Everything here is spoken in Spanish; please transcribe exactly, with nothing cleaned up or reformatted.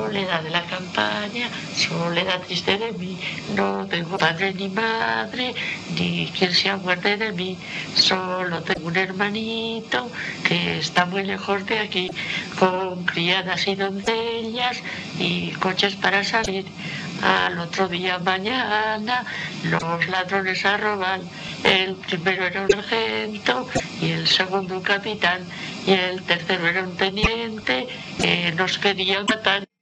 soledad de la campaña, soledad triste de mí, no tengo padre ni madre, ni quien se acuerde de mí, solo tengo un hermanito que está muy lejos de aquí, con criadas y doncellas y coches para salir. Al otro día mañana los ladrones a robar. El primero era un sargento y el segundo un capitán y el tercero era un teniente que nos quería matar.